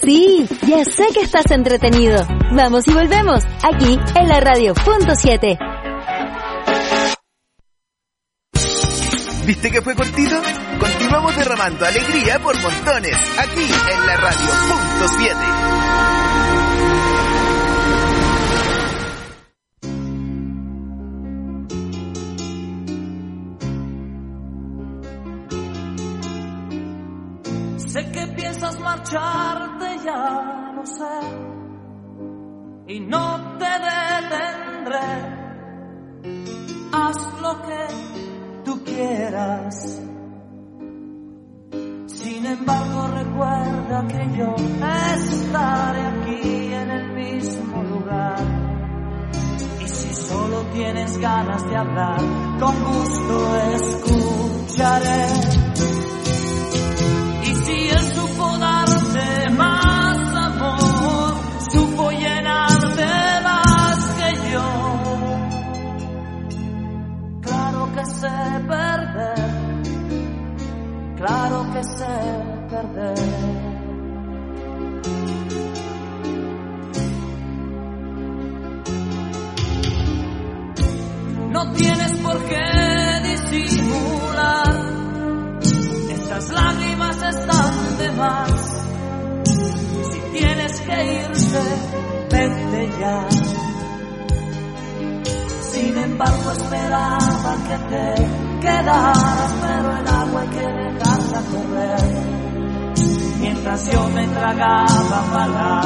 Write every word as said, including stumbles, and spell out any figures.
Sí, ya sé que estás entretenido. Vamos y volvemos, aquí en la radio punto siete. ¿Viste que fue cortito? Continuamos derramando alegría por montones, aquí en la radio punto siete. Sé que piensas marcharte, ya lo sé, y no te detendré. Haz lo que tú quieras. Sin embargo, recuerda que yo estaré aquí en el mismo lugar. Y si solo tienes ganas de hablar, con gusto escucharé. Y si él supo darte más amor, supo llenarte más que yo. Claro que sé perder, claro que sé perder. No tienes por qué disimular, estas lágrimas están de más. Si tienes que irte, vete ya. Sin embargo esperaba que te quedaras, pero el agua hay que dejarla correr. Mientras yo me tragaba palabras